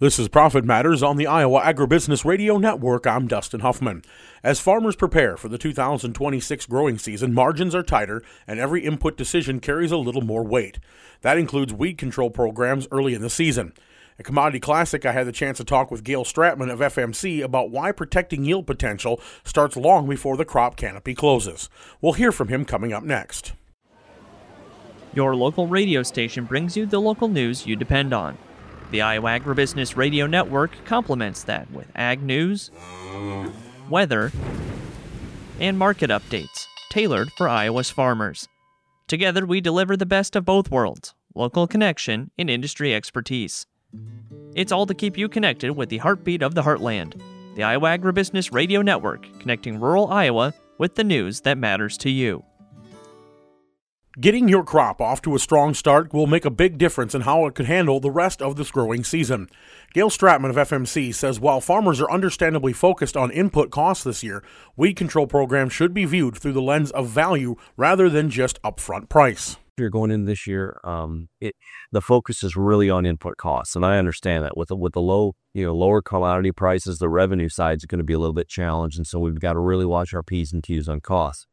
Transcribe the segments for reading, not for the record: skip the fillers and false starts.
This is Profit Matters on the Iowa Agribusiness Radio Network. I'm Dustin Huffman. As farmers prepare for the 2026 growing season, margins are tighter and every input decision carries a little more weight. That includes weed control programs early in the season. At Commodity Classic, I had the chance to talk with Gail Stratman of FMC about why protecting yield potential starts long before the crop canopy closes. We'll hear from him coming up next. Your local radio station brings you the local news you depend on. The Iowa Agribusiness Radio Network complements that with ag news, weather, and market updates tailored for Iowa's farmers. Together, we deliver the best of both worlds, local connection and industry expertise. It's all to keep you connected with the heartbeat of the heartland. The Iowa Agribusiness Radio Network, connecting rural Iowa with the news that matters to you. Getting your crop off to a strong start will make a big difference in how it could handle the rest of this growing season. Gail Stratman of FMC says while farmers are understandably focused on input costs this year, weed control programs should be viewed through the lens of value rather than just upfront price. You're going into this year, the focus is really on input costs, and I understand that with the lower commodity prices, the revenue side is going to be a little bit challenged, and so we've got to really watch our P's and Q's on costs.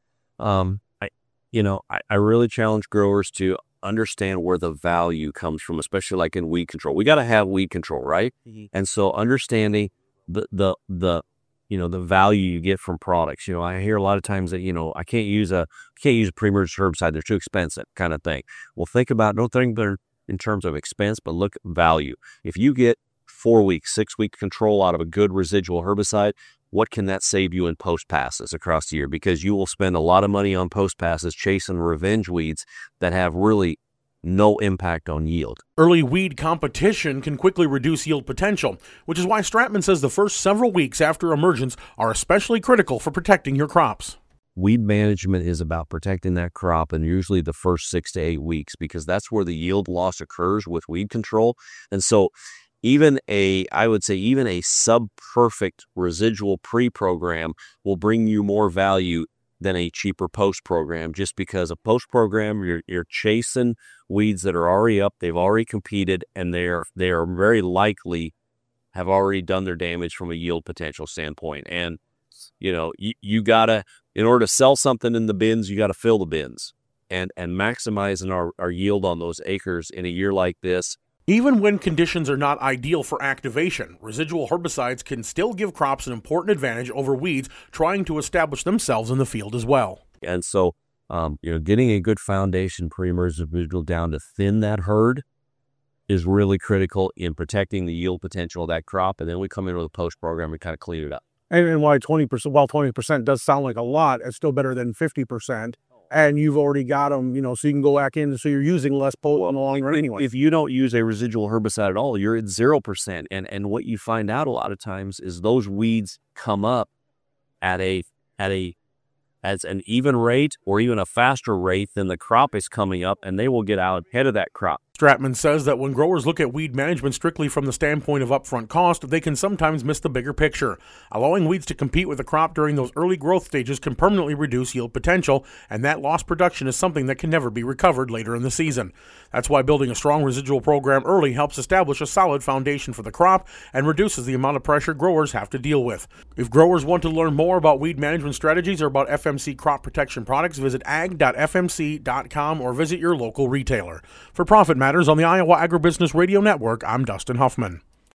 I really challenge growers to understand where the value comes from, especially like in weed control. We got to have weed control, right? Mm-hmm. And so understanding the value you get from products. I hear a lot of times that, I can't use a pre-emergent herbicide. They're too expensive kind of thing. Well, don't think they're in terms of expense, but look at value. If you get 4 weeks, 6 week control out of a good residual herbicide, what can that save you in post passes across the year? Because you will spend a lot of money on post passes chasing revenge weeds that have really no impact on yield. Early weed competition can quickly reduce yield potential, which is why Stratman says the first several weeks after emergence are especially critical for protecting your crops. Weed management is about protecting that crop, and usually the first 6 to 8 weeks, because that's where the yield loss occurs with weed control. And so even a sub-perfect residual pre-program will bring you more value than a cheaper post-program, just because a post-program, you're chasing weeds that are already up, they've already competed, and they are very likely have already done their damage from a yield potential standpoint. And, you gotta, in order to sell something in the bins, you gotta fill the bins. And maximizing our yield on those acres in a year like this. Even when conditions are not ideal for activation, residual herbicides can still give crops an important advantage over weeds trying to establish themselves in the field as well. And so, getting a good foundation pre-emergent residual down to thin that herd is really critical in protecting the yield potential of that crop. And then we come in with a post program and kind of clean it up. And why 20%? While 20% does sound like a lot, it's still better than 50%. And you've already got them, so you can go back in, so you're using less potent in the long run anyway. If you don't use a residual herbicide at all, you're at 0%. And what you find out a lot of times is those weeds come up at an even rate or even a faster rate than the crop is coming up, and they will get out ahead of that crop. Stratman says that when growers look at weed management strictly from the standpoint of upfront cost, they can sometimes miss the bigger picture. Allowing weeds to compete with the crop during those early growth stages can permanently reduce yield potential, and that lost production is something that can never be recovered later in the season. That's why building a strong residual program early helps establish a solid foundation for the crop and reduces the amount of pressure growers have to deal with. If growers want to learn more about weed management strategies or about FMC crop protection products, visit ag.fmc.com or visit your local retailer. For Profit Matters on the Iowa Agribusiness Radio Network, I'm Dustin Huffman.